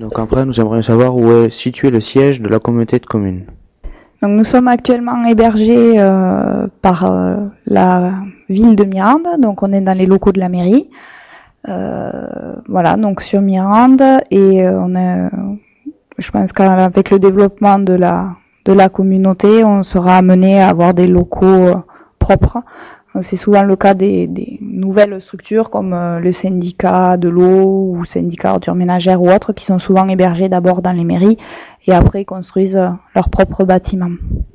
Donc après, nous aimerions savoir où est situé le siège de la communauté de communes. Donc nous sommes actuellement hébergés par la ville de Mirande, donc on est dans les locaux de la mairie. Voilà, donc sur Mirande, et je pense qu'avec le développement de la communauté, on sera amené à avoir des locaux propres. C'est souvent le cas des nouvelles structures comme le syndicat de l'eau ou syndicat ordures ménagères ou autres qui sont souvent hébergés d'abord dans les mairies et après construisent leurs propres bâtiments.